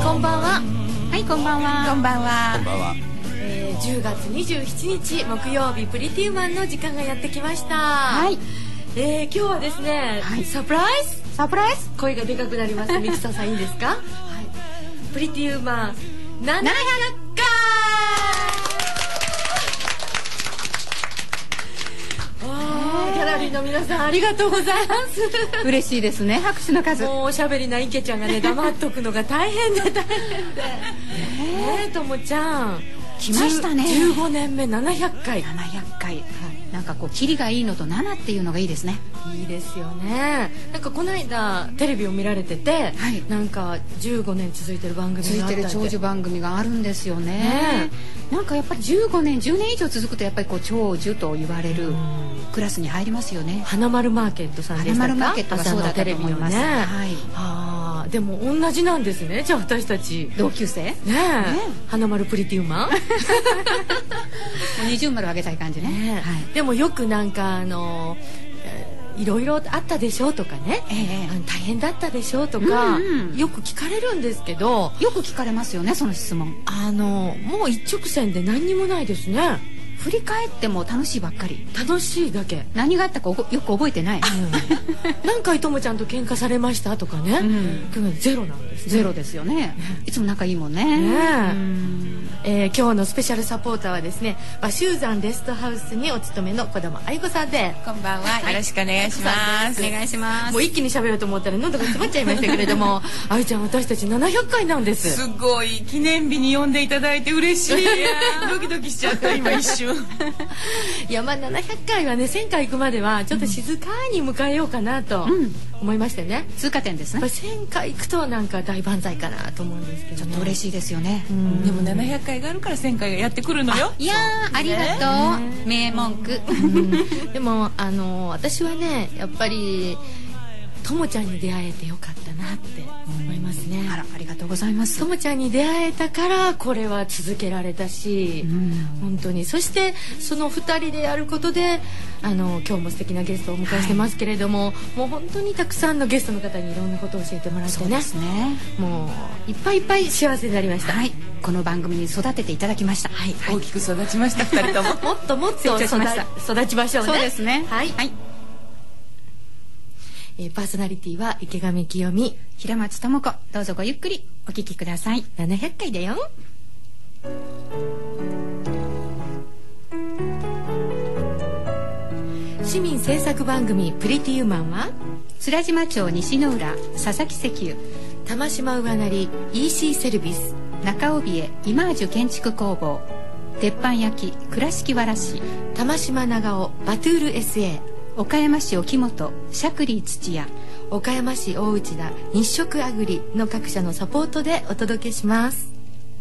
こんばんは。 はい、こんばんは。 こんばんは。 こんばんは。 10月27日木曜日プリティウーマンの時間がやってきました。 はい。 今日はですね、 はい、 サプライズ。声がでかくなります。ミキサさんいいですか？はい。プリティウーマン700回。ギャラリーの皆さんありがとうございます。 嬉しいですね、拍手の数。 もうおしゃべりな池ちゃんがね黙っとくのが大変で大変で。ともちゃん来ましたね。 15年目700回。 700回。はい。なんかこうキリがいいのと7っていうのがいいですね。 いいですよね。なんかこの間テレビを見られてて、はい、なんか15年続いてる番組があったって。 続いてる長寿番組があるんですよね。なんかやっぱり15年10年以上続くとやっぱりこう長寿と言われるクラスに入りますよね。 花丸マーケットさんでしたか？ 花丸マーケットがそうだったと思います。はい。 でも同じなんですね。じゃあ私たち同級生ね。 花丸プリティウーマン二重丸あげたい感じね。 でもよくなんかいろいろあったでしょうとかね、大変だったでしょうとか、よく聞かれるんですけど。 よく聞かれますよね、その質問。 もう一直線で何にもないですね。 振り返っても楽しいばっかり。 楽しいだけ。 何があったかよく覚えてない。 何回ともちゃんと喧嘩されましたとかね。ゼロなんですね。 ゼロですよね。いつも仲いいもんね。 今日のスペシャルサポーターはですね、和州山レストハウスにお勤めの児玉愛子さんで。 こんばんは。よろしくお願いします。 お願いします。 もう一気に喋ろうと思ったら喉が詰まっちゃいましたけれども、愛ちゃん私たち700回なんです。 すごい記念日に呼んでいただいて嬉しい。ドキドキしちゃった今一瞬。 いや、まあ700回はね、1000回行くまではちょっと静かに迎えようかなと思いましてね。 通過点ですね。 1000回行くとなんか大万歳かなと思うんですけど、 ちょっと嬉しいですよね。 でも700回があるから1000回がやってくるのよ。 いやー、ありがとう。名文句。 でも私はね、やっぱりともちゃんに出会えてよかったなって思いますね。 ありがとうございます。 ともちゃんに出会えたからこれは続けられたし、本当に。そしてその2人でやることで今日も素敵なゲストをお迎えしてますけれども、もう本当にたくさんのゲストの方にいろんなことを教えてもらってね。もういっぱいいっぱい幸せになりました。 はい。この番組に育てていただきました。 はい。大きく育ちました2人とも。 もっともっと育ちましょうね。 そうですね。 はい。パーソナリティは池上清美、 平松智子。どうぞごゆっくりお聞きください。 700回だよ。市民制作番組プリティウーマンは須良島町西の浦佐々木石油、 玉島上成 EC セルビス、 中帯江イマージュ建築工房、鉄板焼き倉敷わらし、 玉島長尾バトゥール SA、 岡山市沖本シャクリー土屋、 岡山市大内田日食あぐりの各社のサポートでお届けします。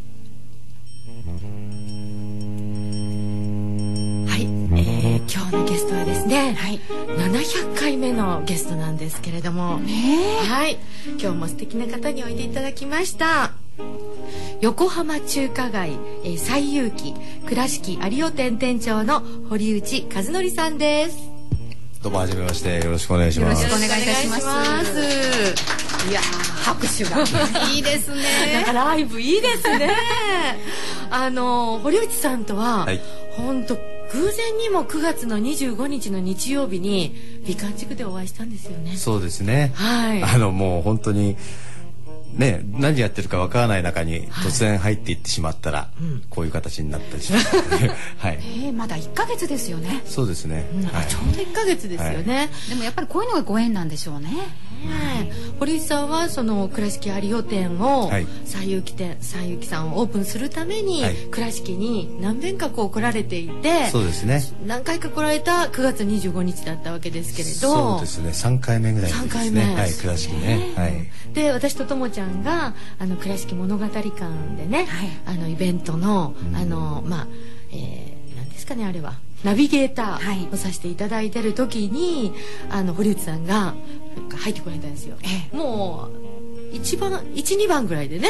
はい、今日のゲストはですね、700回目のゲストなんですけれども、はい、今日も素敵な方においでいただきました。横浜中華街西遊記倉敷有尾店店長の堀内和則さんです。 どうもはじめまして、よろしくお願いします。 よろしくお願いいたします。いやー、拍手がいいですね。 なんかライブいいですね。堀内さんとは、本当偶然にも9月の25日の日曜日に美観地区でお会いしたんですよね。 そうですね。はい。もう本当にね、何やってるかわからない中に突然入っていってしまったら、こういう形になったりしました。はい。 まだ1ヶ月ですよね。 そうですね。 ちょうど1ヶ月ですよね。 でもやっぱりこういうのがご縁なんでしょうね。 堀内さんはその倉敷有尾店を西遊記さんをオープンするために倉敷に何遍かこう来られていて、 そうですね。 何回か来られた9月25日だったわけですけれど、 そうですね。3回目ぐらいですね。3回目。はい、倉敷ね。はい。 で、私とともちゃんが倉敷物語館でね、イベントの何ですかね、あれはナビゲーターをさせていただいてる時に堀内さんが入ってこられたんですよ。もう1、2番ぐらいでね、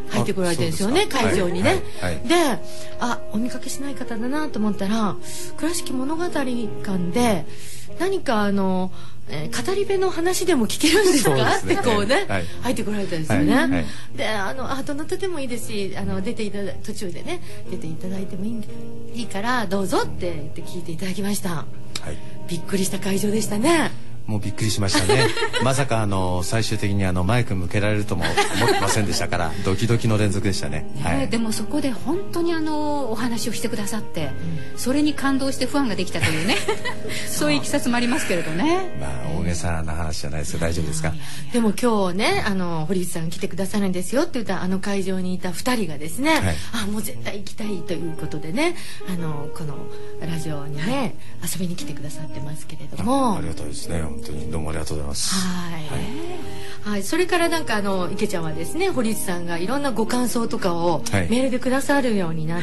入ってこられてるんですよね、会場にね。で、お見かけしない方だなと思ったら、倉敷物語館で何か語り部の話でも聞けるんですかってこうね、入ってこられたんですよね。で、どなたでもいいですし、途中でね出ていただいてもいいからどうぞって言って聞いていただきました。びっくりした会場でしたね。 もうびっくりしましたね。まさか最終的にマイク向けられるとも思ってませんでしたからドキドキの連続でしたね。 でもそこで本当にお話をしてくださって、それに感動してファンができたというねそういういきさつもありますけれどね。 大げさな話じゃないですよ。大丈夫ですか？ でも今日ね堀内さん来てくださるんですよって言った会場にいた2人がですね、もう絶対行きたいということでねこのラジオにね遊びに来てくださってますけれども。 ありがたいですね。本当にどうもありがとうございます。 それからなんか池ちゃんはですね、堀内さんがいろんなご感想とかをメールでくださるようになって、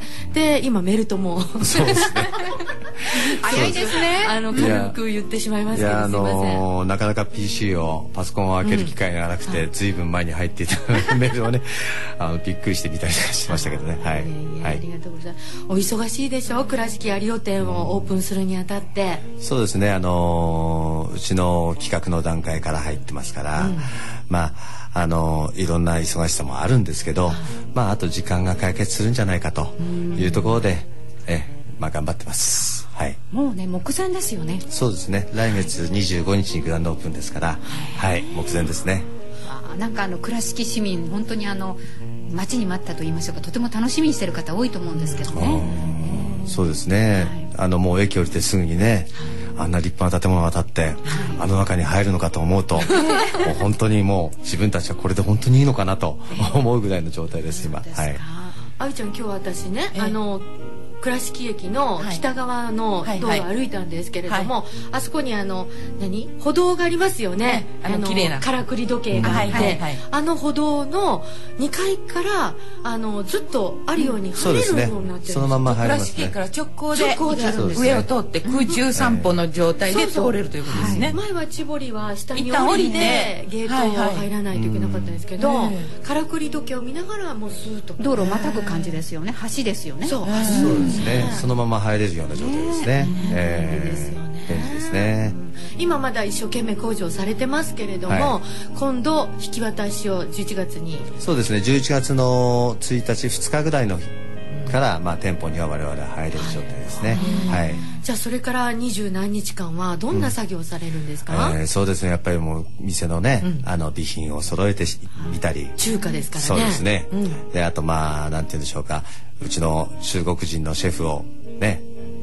で今メールともそうですね早いですね。軽く言ってしまいますけど、すいません。なかなかパソコンを開ける機会がなくて、ずいぶん前に入っていたメールをねびっくりしてみたりしましたけどね。ありがとうございます。お忙しいでしょ、倉敷有オ店をオープンするにあたって。 そうですね。うちの企画の段階から入ってますから、いろんな忙しさもあるんですけど、あと時間が解決するんじゃないかというところで頑張ってます。 もうね目前ですよね。 そうですね。来月25日にグランドオープンですから、目前ですね。 なんか倉敷市民本当に待ちに待ったと言いましょうか、とても楽しみにしてる方多いと思うんですけどね。 そうですね。もう駅降りてすぐにね、あんな立派な建物が建って中に入るのかと思うともう本当にもう自分たちはこれで本当にいいのかなと思うぐらいの状態です今。 あゆちゃん、今日私ね倉敷駅の北側の道路を歩いたんですけれども、あそこに歩道がありますよね。 綺麗なからくり時計があって、歩道の2階からずっとあるように入れるようになってるんです。 そのまま入れますね。 倉敷駅から直行で上を通って空中散歩の状態で通れるということですね。 前は千堀は下に降りてゲートを入らないといけなかったんですけど、からくり時計を見ながらもうスーッと道路をまたぐ感じですよね。橋ですよね。 そうですね。そのまま入れるような状態ですね。便利ですね。 今まだ一生懸命工事をされてますけれども、今度引き渡しを11月に。 そうですね。11月の1日2日ぐらいのから店舗には我々は入れる状態ですね。 じゃあそれから20何日間はどんな作業をされるんですか？ そうですね。やっぱりもう店のね備品を揃えてみたり。 中華ですからね。 そうですね。であとなんて言うんでしょうか。うちの中国人のシェフをね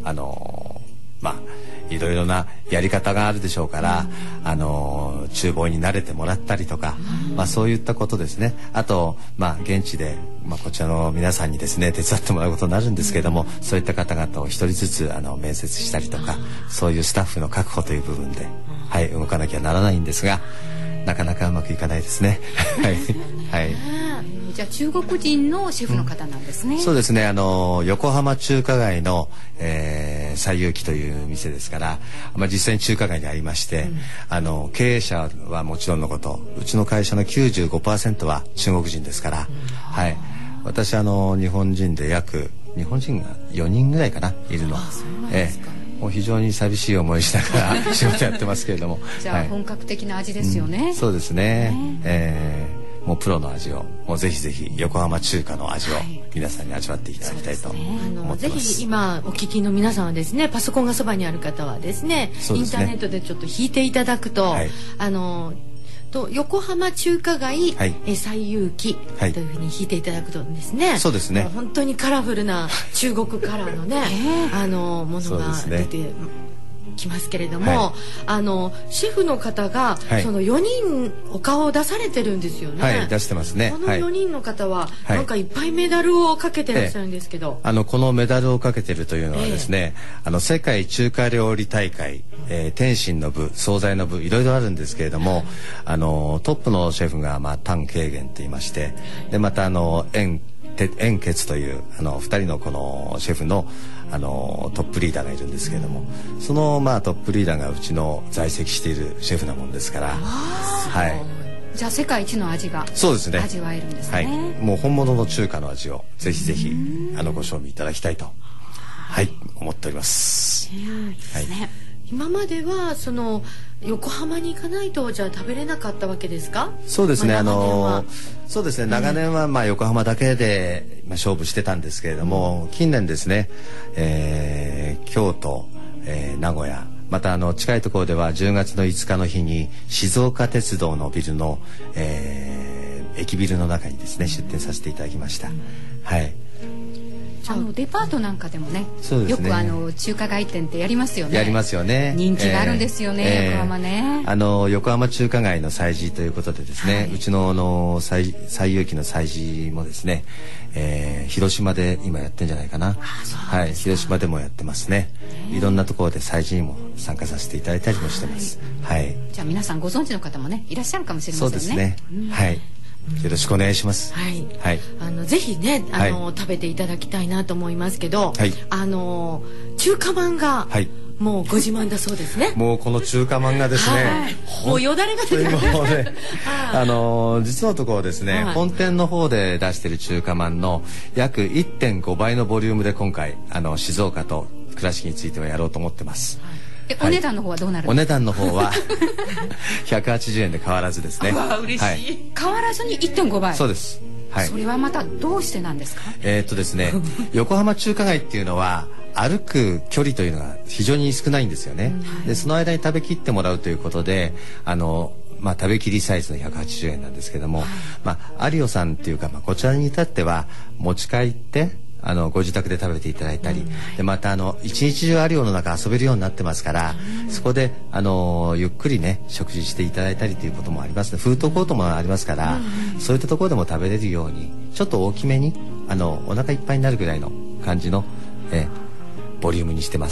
いろいろなやり方があるでしょうから、厨房に慣れてもらったりとか、そういったことですね。あと現地でこちらの皆さんにですね手伝ってもらうことになるんですけれども、そういった方々を一人ずつ面接したりとか、そういうスタッフの確保という部分で動かなきゃならないんですが、なかなかうまくいかないですね。 じゃあ中国人のシェフの方なんですね。 そうですね。横浜中華街の西遊記という店ですから、実際に中華街にありまして、経営者はもちろんのこと、うちの会社の 95% は中国人ですから、私日本人で日本人が4人ぐらいかないるの。もう非常に寂しい思いしながら仕事やってますけれども。 じゃあ本格的な味ですよね。 そうですね。もうプロの味をもうぜひぜひ横浜中華の味を皆さんに味わっていただきたいと思ってます。 ぜひ今お聞きの皆さんはですね、パソコンがそばにある方はですね、インターネットでちょっと引いていただくと、横浜中華街西遊記というふうに引いていただくとですね、 そうですね。 本当にカラフルな中国カラーのねものが出てきますけれども、シェフの方がその4人お顔を出されてるんですよね。 出してますね。 この4人の方はなんかいっぱいメダルをかけてらっしゃるんですけど、 このメダルをかけてるというのはですね、世界中華料理大会、点心の部、惣菜の部、いろいろあるんですけれども、トップのシェフが譚慶元と言いまして、でまた袁傑という2人のこのシェフのトップリーダーがいるんですけれども、そのトップリーダーがうちの在籍しているシェフなもんですから、 じゃあ世界一の味がそうですね味わえるんですね。 はい、もう本物の中華の味をぜひぜひご賞味いただきたいと思っております。はい。 今まではその横浜に行かないとじゃあ食べれなかったわけですか？ そうですね、そうですね、長年は横浜だけで勝負してたんですけれども、近年ですね、京都、名古屋、また近いところでは10月の5日の日に静岡鉄道のビルの、駅ビルの中にですね出店させていただきました。はい。 デパートなんかでもね、よそうですね、 く中華街店ってやりますよね。 やりますよね。 人気があるんですよね、横浜ね。 横浜中華街の催事ということでですね、うちの西遊記の催事もですね、広島で今やってんじゃないかな。はい、広島でもやってますね。いろんなところで催事にも参加させていただいたりもしてます。はい。 じゃあ皆さんご存知の方もねいらっしゃるかもしれませんね。 そうですね。はい。よろしくお願いします。 はい。はい。ぜひね、食べていただきたいなと思いますけど、はい、中華まんが、はい、もうご自慢だそうですね。 もうこの中華まんがですね、 もうよだれが出てますね。 実のところですね、本店の方で出している中華まんの約 1.5 倍のボリュームで今回静岡と倉敷についてはやろうと思ってます。 お値段の方はどうなるんですか？ お値段の方は180円で変わらずですね。 嬉しい。 変わらずに 1.5 倍。 そうです。はい。 それはまたどうしてなんですか？ ですね、横浜中華街っていうのは歩く距離というのが非常に少ないんですよね。でその間に食べきってもらうということで食べきりサイズの180円なんですけども、有オさんっていうか、こちらに至っては持ち帰ってご自宅で食べていただいたり、でまた一日中有オの中遊べるようになってますから、そこでゆっくりね食事していただいたりということもありますね。フードコートもありますから、そういったところでも食べれるようにちょっと大きめにお腹いっぱいになるぐらいの感じのボリュームにしてます。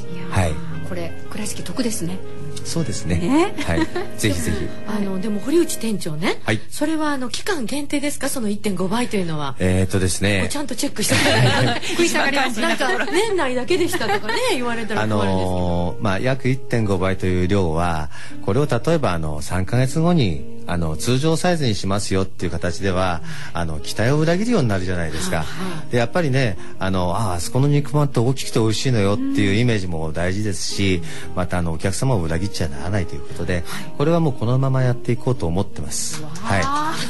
はい。 これ倉敷得ですね。 そうですね。はい。ぜひぜひ。でも堀内店長ね。はい。それは期間限定ですか？その 1.5 倍というのは。 ですね。 ちゃんとチェックしてください。食い下がります。なんか年内だけでしたとかね言われたら困るんですけど。 約 1.5 倍という量はこれを例えば3ヶ月後に通常サイズにしますよっていう形では期待を裏切るようになるじゃないですか。でやっぱりねあそこの肉まんって大きくて美味しいのよっていうイメージも大事ですし、またお客様を裏切っちゃならないということで、これはもうこのままやっていこうと思ってます。はい。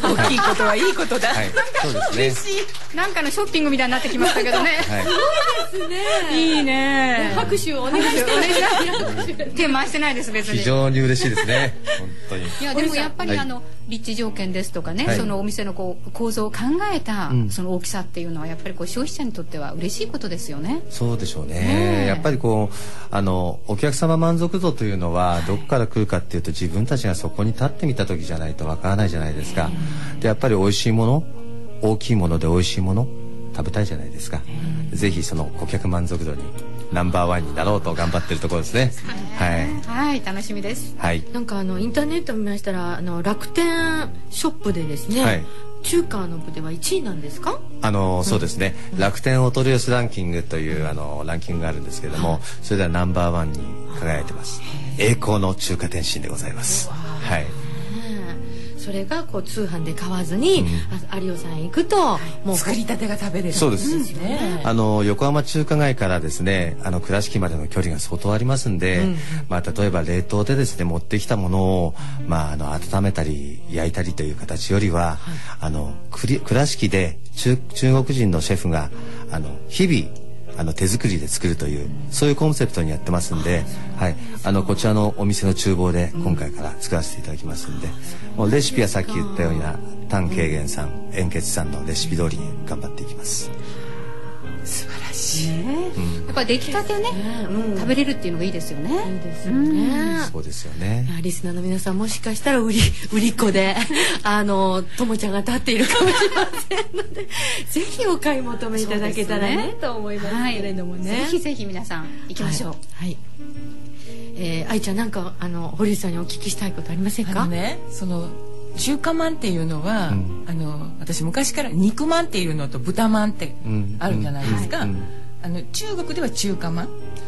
大きいことはいいことだ。 はい。そうですね。 なんかのショッピングみたいになってきましたけどね。 すごいですね。 いいね。 拍手をお願いして。 手回してないです別に。 非常に嬉しいですね。本当に。 いやでもやっぱり立地条件ですとかね、そのお店の構造を考えたその大きさっていうのはやっぱり消費者にとっては嬉しいことですよね。 そうでしょうね。やっぱりお客様満足度というのはどこから来るかっていうと、自分たちがそこに立ってみた時じゃないとわからないじゃないですか。でやっぱり美味しいもの、大きいもので美味しいもの食べたいじゃないですか。ぜひその顧客満足度にナンバーワンになろうと頑張ってるところですね。はい。 はい、楽しみです。 はい。 なんかインターネット見ましたら楽天ショップでですね、はい、中華の部では1位なんですか？ そうですね。楽天お取り寄せランキングというランキングがあるんですけれども、それではナンバーワンに輝いてます。栄光の中華天津でございます。はい。 それが通販で買わずに、有オさんへ行くともう作りたてが食べれる。 そうです。横浜中華街からですね倉敷までの距離が相当ありますんで、例えば冷凍でですね持ってきたものを温めたり焼いたりという形よりは、倉敷で中国人のシェフが日々手作りで作るというそういうコンセプトにやってますんで、はい、こちらのお店の厨房で今回から作らせていただきますんで、もうレシピはさっき言ったような丹慶元さん、円傑さんのレシピ通りに頑張っていきます。 素晴らしい。 やっぱ出来たてね、食べれるっていうのがいいですよね。 いいですよね。 そうですよね。 リスナーの皆さんもしかしたら売り子でともちゃんが立っているかもしれませんので、ぜひお買い求めいただけたらねと思いますけれどもね。 ぜひぜひ皆さん行きましょう。 はい。愛ちゃんなんか堀内さんにお聞きしたいことありませんか？ その中華まんっていうのは、私昔から肉まんっていうのと豚まんってあるじゃないですか。中国では中華まん、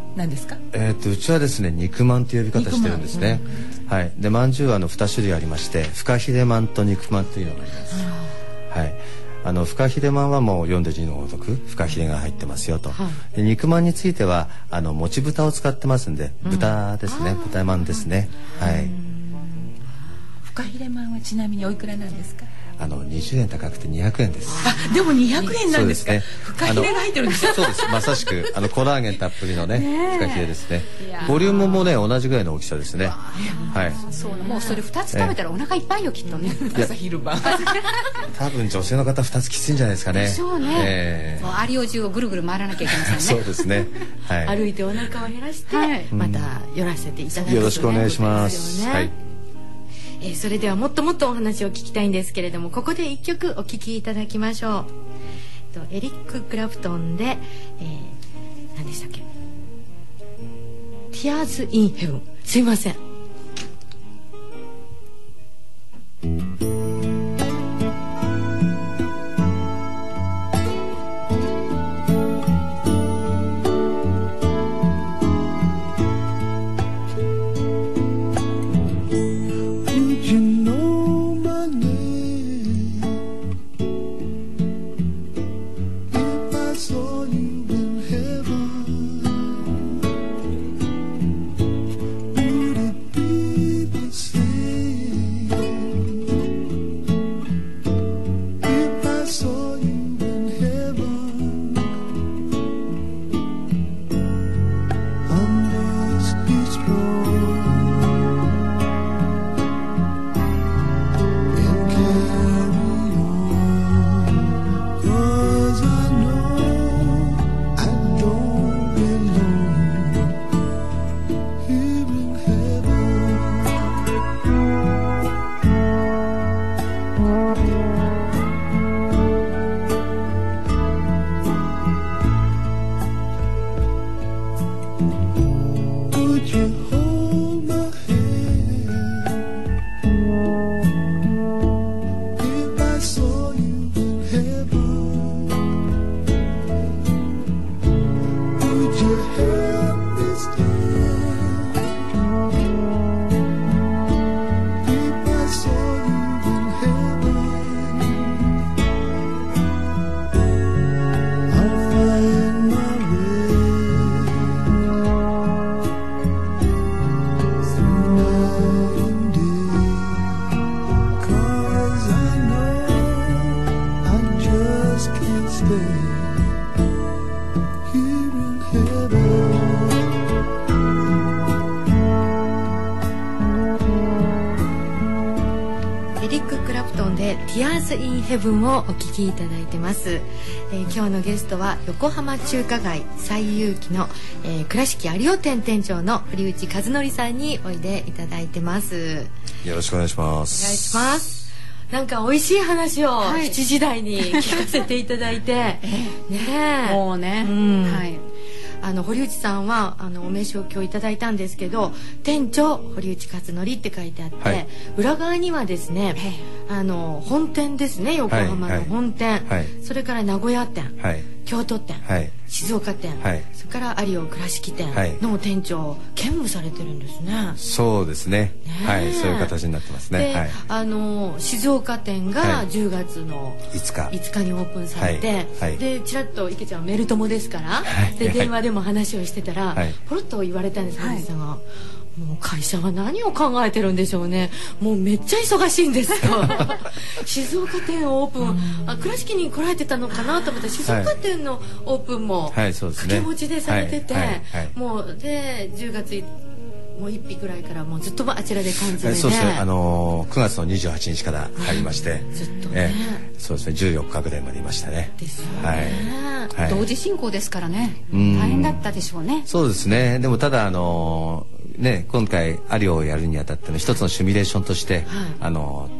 何ですか？ うちはですね肉まんという呼び方してるんですね。はい。でまんじゅうは2種類ありまして、フカヒレまんと肉まんというのがあります。はい。フカヒレまんはもう読んで字のごとくフカヒレが入ってますよと、で肉まんについてはもち豚を使ってますんで、豚ですね、豚まんですね。はい。 フカヒレまんはちなみにおいくらなんですか ？20円高くて200円です。 あ、でも200円なんですか？ そうですね。 フカヒレが入ってるんですか？ そうです。まさしくコラーゲンたっぷりのねフカヒレですね。ボリュームもね同じぐらいの大きさですね。はい。 そう、もうそれ2つ食べたらお腹いっぱいよきっとね。 朝昼晩。 多分女性の方2つきついんじゃないですかね。 そうね。もう有尾中をぐるぐる回らなきゃいけませんね。 そうですね。はい。 歩いてお腹を減らしてまた寄らせていただきます。 よろしくお願いします。はい。 それではもっともっとお話を聞きたいんですけれども、ここで一曲お聴きいただきましょう。エリック・クラプトンで、何でしたっけ、Tears in Heaven。すいません。Tears in Heaven をお聞きいただいてます。今日のゲストは横浜中華街西遊記の、倉敷有尾店店長の堀内和則さんにおいでいただいてます。 よろしくお願いします。 お願いします。なんか美味しい話を7時台に聞かせていただいて、ねえ、 もうね、はい。 堀内さんはお名刺を今日いただいたんですけど、店長堀内和則って書いてあって、はい、裏側にはですね、本店ですね、横浜の本店、はい、それから名古屋店、はい、京都店、はい、静岡店、はい、それから有尾倉敷店の店長を兼務されてるんですね。 そうですね。はい、そういう形になってますね。 で、はい、静岡店が10月の5日にオープンされて、はいはい、でちらっと池ちゃんはメル友ですから、はい、で電話でも話をしてたら、はい、ポロッと言われたんです、堀内さんが。もう会社は何を考えてるんでしょうね。もうめっちゃ忙しいんですと。静岡店オープン、倉敷に来られてたのかなと思ったら、静岡店のオープンも掛け持ちでされてて、もうで10月もう1日ぐらいからもうずっとあちらで缶詰で、 そうですね、9月の28日から入りまして、 ずっとね、 そうですね、14日ぐらいまでいましたね。 ですよね、 はい、同時進行ですからね、大変だったでしょうね。 そうですね。でもただね、今回有尾をやるにあたっての一つのシミュレーションとして、はい、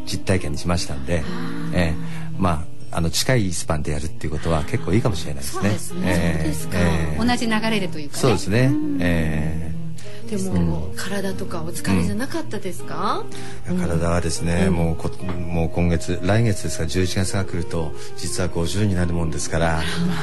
実体験にしましたんで、まあ近いスパンでやるっていうことは結構いいかもしれないですね。 そうですね。そうですか。同じ流れでというかね。 そうですね。 でも体とかお疲れじゃなかったですか？ 体はですね、もう今月来月ですか、11月が来ると実は50になるもんですから、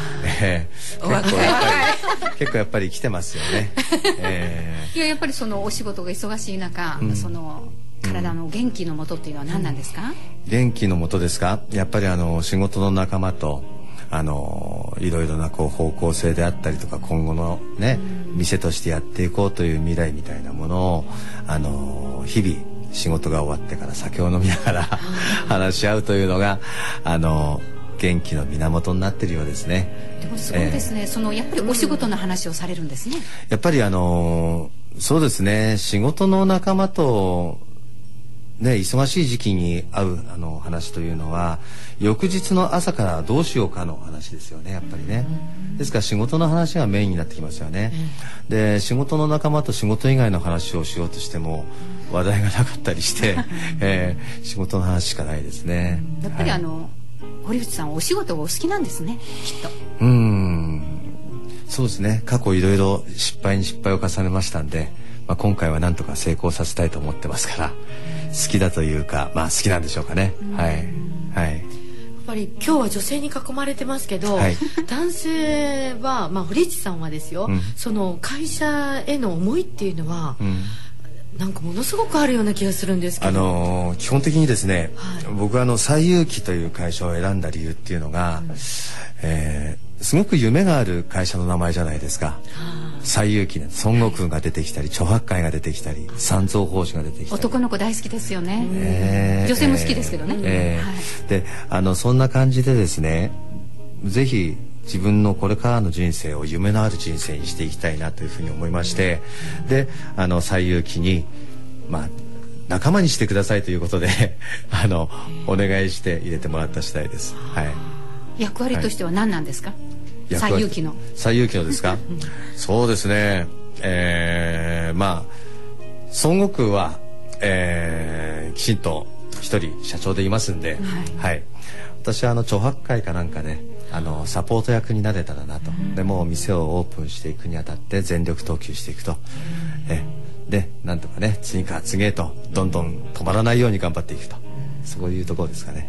結構やっぱり来てますよね。 いや、やっぱりそのお仕事が忙しい中、その体の元気のもとっていうのは何なんですか？ 元気のもとですか？やっぱり仕事の仲間といろいろな方向性であったりとか、今後のね、店としてやっていこうという未来みたいなものを日々仕事が終わってから酒を飲みながら話し合うというのが元気の源になっているようですね。 でもすごいですね。やっぱりお仕事の話をされるんですね。 やっぱりそうですね、仕事の仲間とね、忙しい時期に会う話というのは翌日の朝からどうしようかの話ですよね、やっぱりね。ですから仕事の話がメインになってきますよね。で、仕事の仲間と仕事以外の話をしようとしても話題がなかったりして、仕事の話しかないですね。 やっぱり堀内さんお仕事がお好きなんですね、きっと。 そうですね、過去いろいろ失敗に失敗を重ねましたんで、今回はなんとか成功させたいと思ってますから、好きだというか、好きなんでしょうかね。はい。やっぱり今日は女性に囲まれてますけど、男性は堀内さんはですよ、その会社への思いっていうのは、なんかものすごくあるような気がするんですけど、 基本的にですね、僕は西遊記という会社を選んだ理由っていうのが、すごく夢がある会社の名前じゃないですか。西遊記ね、孫悟空が出てきたり、猪八戒が出てきたり、三蔵法師が出てきたり。 男の子大好きですよね。女性も好きですけどね。 で、そんな感じでですね、ぜひ自分のこれからの人生を夢のある人生にしていきたいなというふうに思いまして、で、西遊記に仲間にしてくださいということでお願いして入れてもらった次第です。 役割としては何なんですか？西遊記のですか？そうですね、孫悟空は、きちんと一人社長でいますんで、私は猪八戒かなんかでサポート役になれたらなと。でもう店をオープンしていくにあたって全力投球していくと、でなんとかね、次から次へとどんどん止まらないように頑張っていくと、そういうところですかね。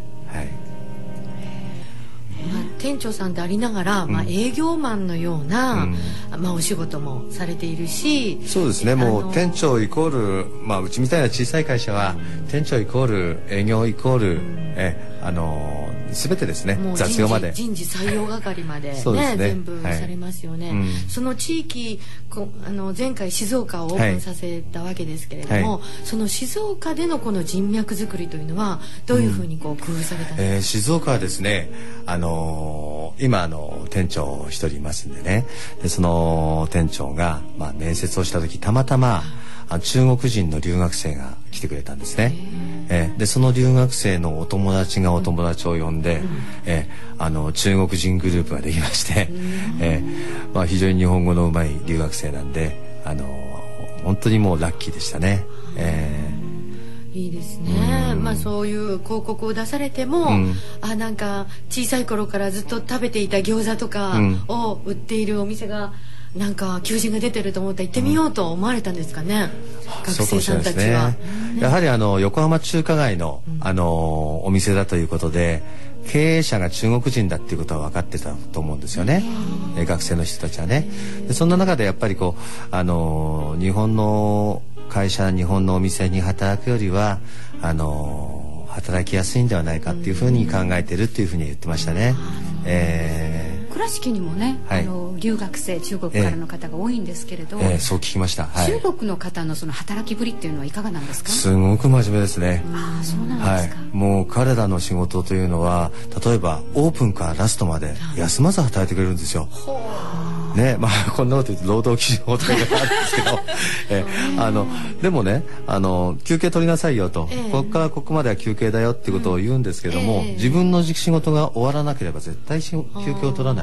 店長さんでありながら、営業マンのような、お仕事もされているし。そうですね、もう店長イコール、うちみたいな小さい会社は店長イコール営業イコール全てですね、雑用まで人事採用係まで、全部されますよね。その地域前回静岡をオープンさせたわけですけれども、その静岡でのこの人脈作りというのはどういうふうに工夫されたんですか？静岡はですね、今店長一人いますんでね、でその店長が、面接をした時たまたま中国人の留学生が来てくれたんですね。でその留学生のお友達がお友達を呼んで、中国人グループができまして、非常に日本語のうまい留学生なんで、本当にもうラッキーでしたね。いいですね。そういう広告を出されても、なんか小さい頃からずっと食べていた餃子とかを売っているお店がなんか求人が出てると思ったら行ってみようと思われたんですかね、学生さんたちは。やはり横浜中華街のお店だということで、経営者が中国人だっていうことは分かってたと思うんですよね、学生の人たちはね。でそんな中でやっぱり日本の会社、日本のお店に働くよりは働きやすいんではないかっていうふうに考えてるっていうふうに言ってましたね。 倉敷にもね、留学生中国からの方が多いんですけれど、 そう聞きました。 中国の方のその働きぶりっていうのはいかがなんですか？ すごく真面目ですね。 そうなんですか。 もう彼らの仕事というのは、例えばオープンからラストまで休まず働いてくれるんですよ。ね、こんなこと言うと労働基準法とかあるんですけどでもね、休憩取りなさいよと、ここからここまでは休憩だよっていうことを言うんですけども、自分の仕事が終わらなければ絶対休憩を取らない。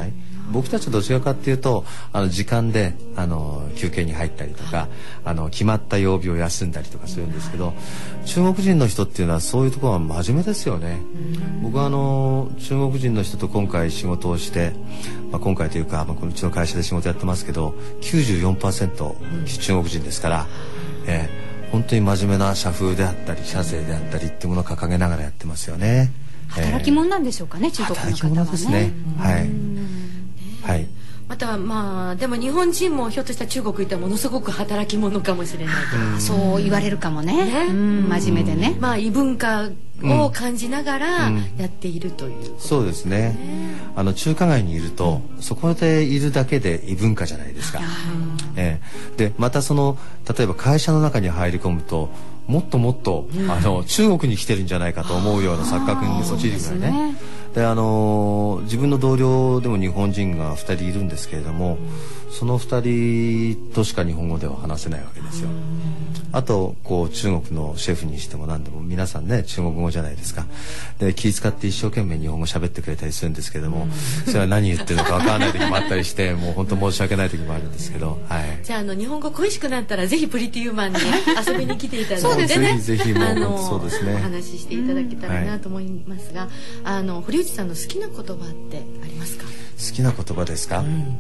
僕たちはどちらかっていうと時間で休憩に入ったりとか決まった曜日を休んだりとかするんですけど、中国人の人っていうのはそういうところは真面目ですよね。僕は中国人の人と今回仕事をして、今回というか、うちの会社で仕事やってますけど 94% 中国人ですから、本当に真面目な社風であったり社税であったりっていうものを掲げながらやってますよね。 働き者なんでしょうかね、中国の方はね。 働き者ですね。はい。 またでも日本人もひょっとしたら中国行ったらものすごく働き者かもしれないと、 そう言われるかもね。真面目でね。 異文化を感じながらやっているという、 そうですね。中華街にいると、そこでいるだけで異文化じゃないですか。でまた例えば会社の中に入り込むともっともっと、中国に来てるんじゃないかと思うような錯覚に陥るぐらいね。で自分の同僚でも日本人が2人いるんですけれども、その2人としか日本語では話せないわけですよ。あと中国のシェフにしても何でも皆さんね中国語じゃないですか。で気遣って一生懸命日本語喋ってくれたりするんですけれども、それは何言ってるのか分からない時もあったりしてもう本当申し訳ない時もあるんですけど、 じゃあ日本語恋しくなったらぜひプリティウーマンに遊びに来ていただいてねぜひもうそうですね、 お話ししていただけたらなと思いますが、堀内さんの好きな言葉ってありますか？ 好きな言葉ですか？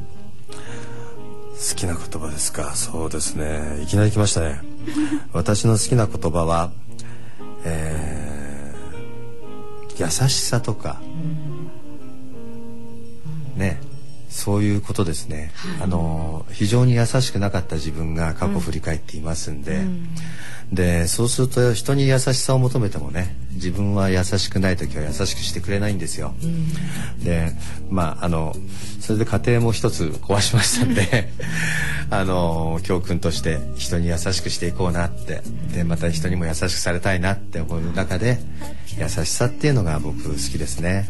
好きな言葉ですか。そうですね、いきなり来ましたね。私の好きな言葉は、優しさとか、ね、そういうことですね。非常に優しくなかった自分が過去振り返っていますんで、でそうすると人に優しさを求めてもね、自分は優しくない時は優しくしてくれないんですよ。でそれで家庭も一つ壊しましたんで教訓として人に優しくしていこうなって、でまた人にも優しくされたいなって思う中で、優しさっていうのが僕好きですね。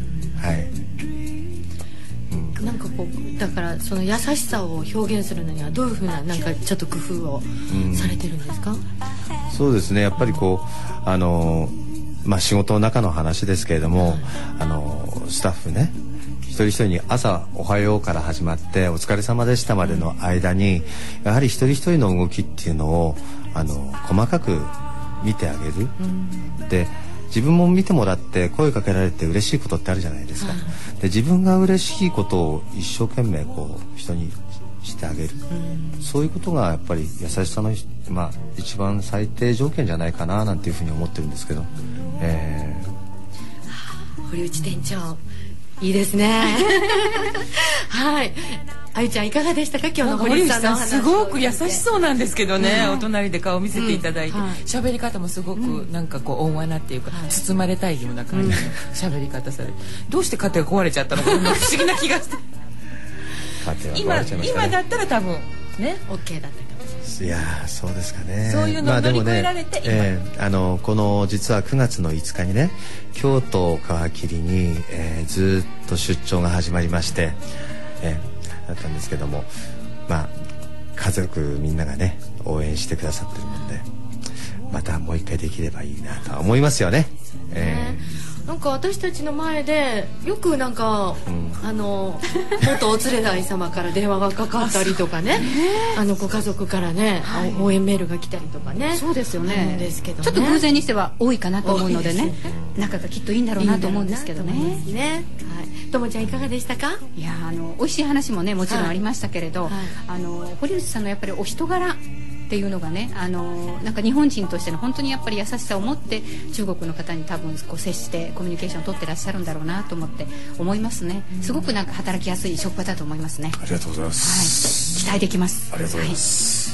なんかだからその優しさを表現するのにはどういうふうなちょっと工夫をされてるんですか？ そうですね、やっぱり仕事の中の話ですけれども、スタッフね一人一人に朝おはようから始まってお疲れ様でしたまでの間に、やはり一人一人の動きっていうのを細かく見てあげる。で自分も見てもらって声かけられて嬉しいことってあるじゃないですか。で自分が嬉しいことを一生懸命人にしてあげる、そういうことがやっぱり優しさの一番最低条件じゃないかななんていうふうに思ってるんですけど、 堀内店長いいですね。はい、あゆちゃんいかがでしたか？今日の堀内さんのお話。 すごく優しそうなんですけどね、お隣で顔見せていただいて、喋り方もすごく温和なっていうか、包まれたいような感じの喋り方されて、どうして家庭が壊れちゃったのか不思議な気がして今だったら多分ね OK だったかもしれない。 いやそうですかね。 そういうのを乗り越えられて、 この実は9月の5日にね、京都を皮切りに、ずっと出張が始まりまして、だったんですけども、家族みんながね応援してくださってるもんで、またもう一回できればいいなとは思いますよね。 私たちの前でよく元お連れ代様から電話がかかったりとかね、ご家族からね、応援メールが来たりとかね。 そうですよね。 ですけどね、 ちょっと偶然にしては多いかなと思うのでね、仲がきっといいんだろうなと思うんですけどね。 ともちゃんいかがでしたか？ いや美味しい話もねもちろんありましたけれど、堀内さんのやっぱりお人柄っていうのがね、日本人としての本当にやっぱり優しさを持って中国の方に多分接してコミュニケーションを取ってらっしゃるんだろうなと思いますね。すごく働きやすい職場だと思いますね。 ありがとうございます。 期待できます。 ありがとうございます。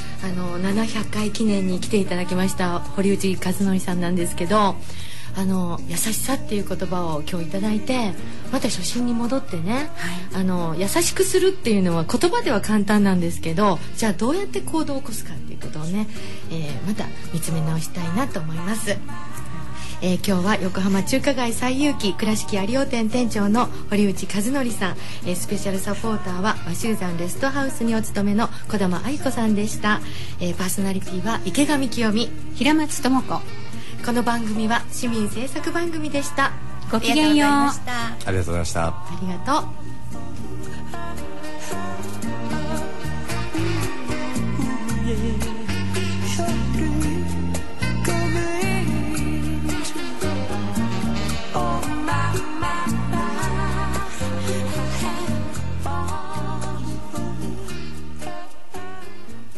700回記念に来ていただきました堀内和則さんなんですけど、優しさっていう言葉を今日いただいて、また初心に戻ってね、優しくするっていうのは言葉では簡単なんですけど、じゃあどうやって行動を起こすかっていうことをね、また見つめ直したいなと思います。今日は横浜中華街西遊記倉敷有料店店長の堀内和則さん、スペシャルサポーターは和集山レストハウスにお勤めの児玉愛子さんでした。パーソナリティは池上清美、 平松智子。 この番組は市民制作番組でした。 ごきげんよう。 ありがとうございました。 ありがとう。 で